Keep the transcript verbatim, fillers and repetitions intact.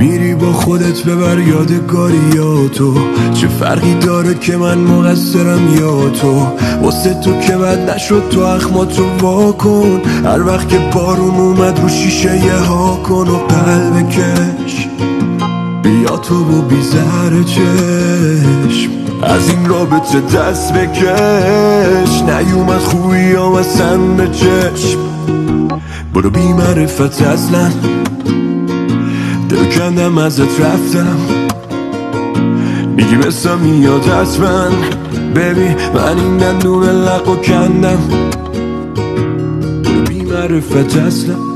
میری با خودت ببر یادگاریاتو. چه فرقی داره که من مقصرم یا تو؟ واسه تو که بد نشد تو اخماتو واکن. هر وقت که بارون اومد رو شیشه یه ها کن و قلب کش بیا تو و بیزر چشم از این رابطه دست بکش. نیومد خوبیام اصلا به چشم، برو بی معرفت اصلا. دل کندم ازت رفتم، میگی بسا میاد حتما. ببین من این دندون لقو کندم، برو بی معرفت اصلا.